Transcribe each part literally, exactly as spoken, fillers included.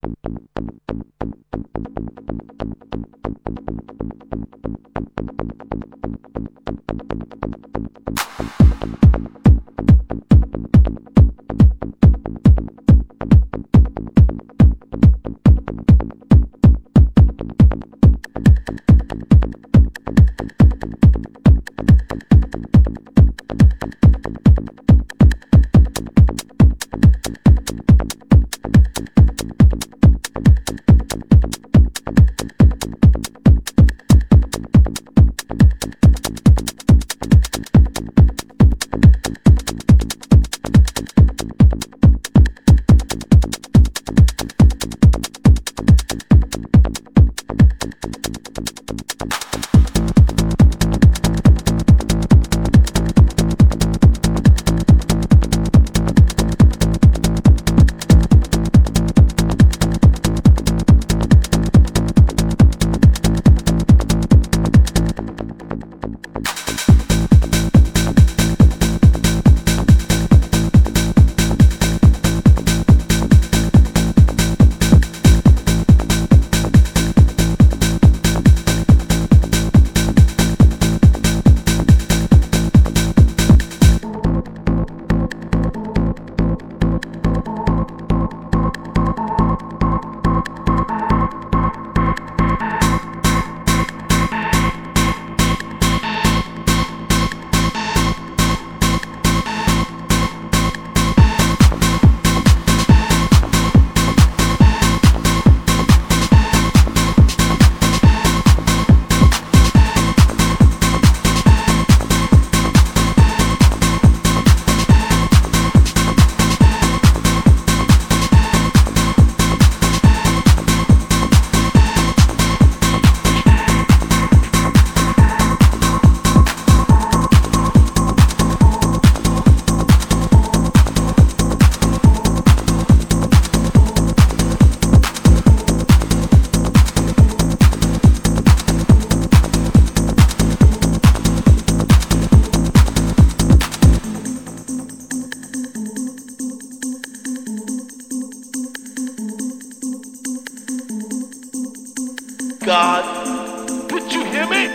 God, did you hear me?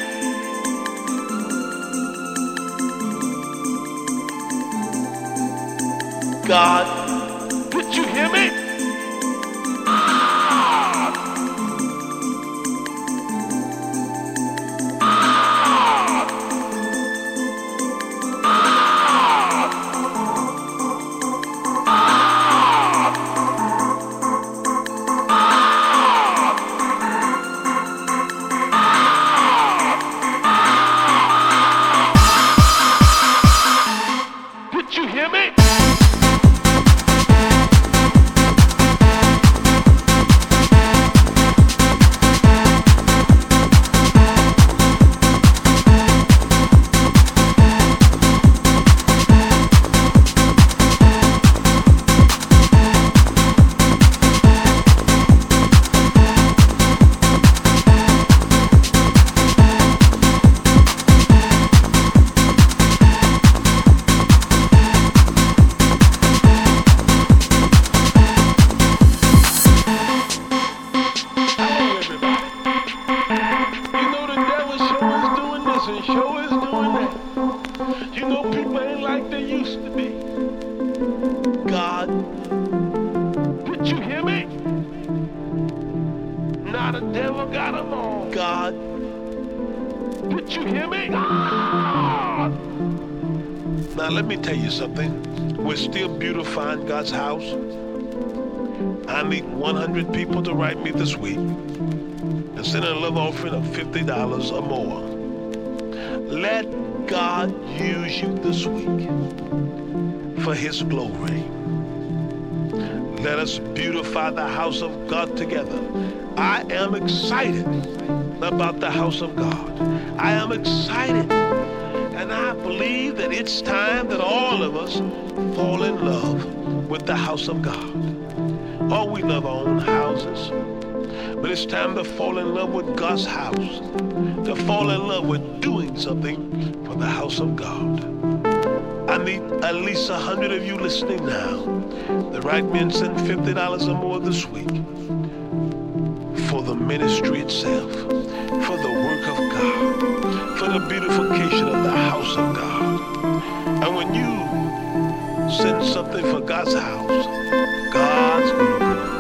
God, did you hear me? Ah! Ah! Did you hear me? And show is doing that. You know, people ain't like they used to be. God, did you hear me? Now the devil got them all. God, did you hear me? God. Now let me tell you something. We're still beautifying God's house. I need one hundred people to write me this week and send a love offering of fifty dollars or more. Let God use you this week for His glory. Let us beautify the house of God together. I am excited about the house of God. I am excited, and I believe that it's time that all of us fall in love with the house of God. Oh, we love our own houses, but it's time to fall in love with God's house, to fall in love with doing something for the house of God. I need at least a hundred of you listening now. The right men send fifty dollars or more this week. the ministry itself, for the work of God, for the beautification of the house of God. And when you send something for God's house, God's going to move.